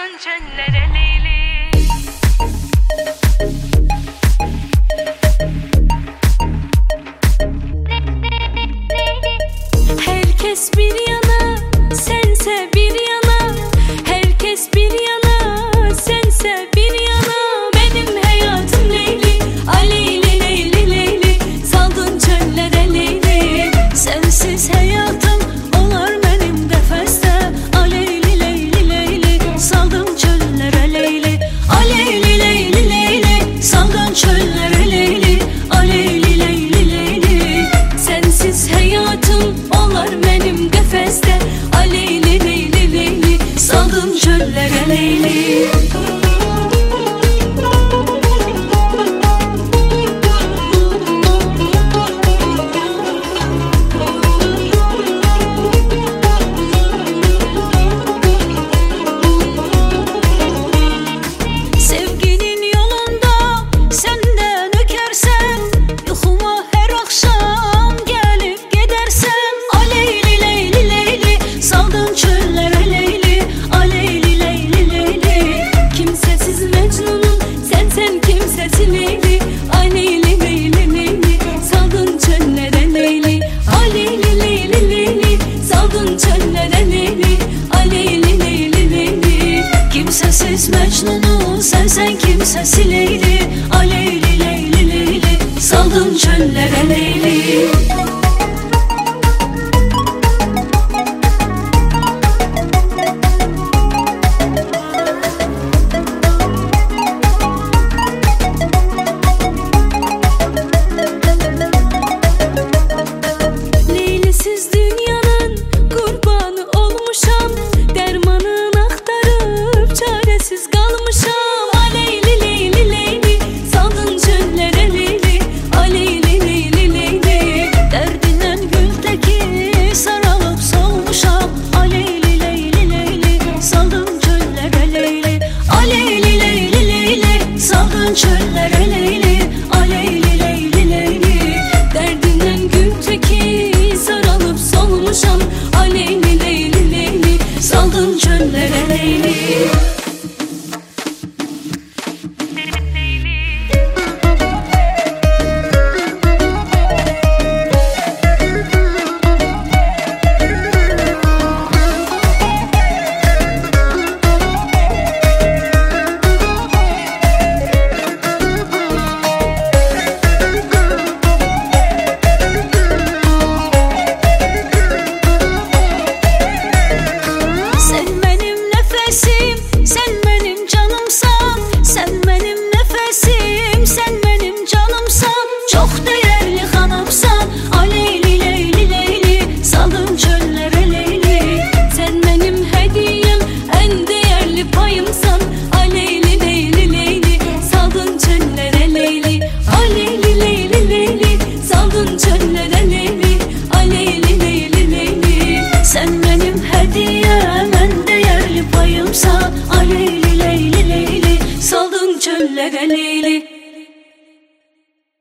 Saldın çöllere Leyli. Herkes bir yana, sense bir yana. Herkes bir yana, sense bir yana. Benim hayatım Leyli, Leyli, Leyli, Leyli. Saldın çöllere Leyli. Sensiz hayatım olar benim defeste. Leyli, Leyli, Leyli. Saldın çöllere Leyli. Leyli, Leyli, Leyli. Saldın çöllere Leyli. Leyli, Leyli, Leyli. Sensiz hayatım olar benim defeste. Leyli, Leyli, Leyli. Saldın çöllere Leyli. Sevginin yolunda senden ökersen, yuxuma her akşam gelip gidersen. Leyli, Leyli, Leyli. Saldın çöllere Leyli. Leyli, Leyli, Leyli. Kimsesiz Mecnun'um sen kimsesiz Leyli. Leyli, Leyli, Leyli. Saldın çöllere Leyli. Leyli, Leyli, Leyli. Saldın çöllere Leyli. Leyli, Leyli, Leyli. Kimsesiz Mecnun'um sen kimsesiz Leyli. Leyli, Leyli, Leyli. Saldın çöllere Leyli. Leylisiz dünyanın kurbanı olmuşam. Dermanını aktarıp çaresiz kalmışam. Leyli, Leyli, Leyli. Saldın çöllere Leyli. Leyli, Leyli, Leyli. Derdinden güldeki sarılıp solmuşam. Leyli, Leyli, Leyli. Saldın çöllere Leyli. Leyli, Leyli, Leyli. Saldın çöllere Leyli. Leyli, Leyli, Leyli. Derdinden güldeki sarılıp solmuşam. Leyli, Leyli, Leyli. Saldın çöllere Leyli. Sen benim nefesim, sen benim canımsan. Sen benim nefesim, sen benim canımsan. Çok